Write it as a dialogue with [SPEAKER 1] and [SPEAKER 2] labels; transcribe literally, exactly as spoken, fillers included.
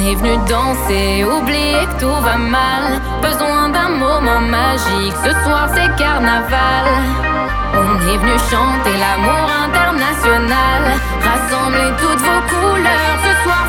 [SPEAKER 1] est venu danser, oublier que tout va mal. Besoin d'un moment magique, ce soir c'est carnaval. On est venu chanter l'amour international, rassembler toutes vos couleurs. Ce soir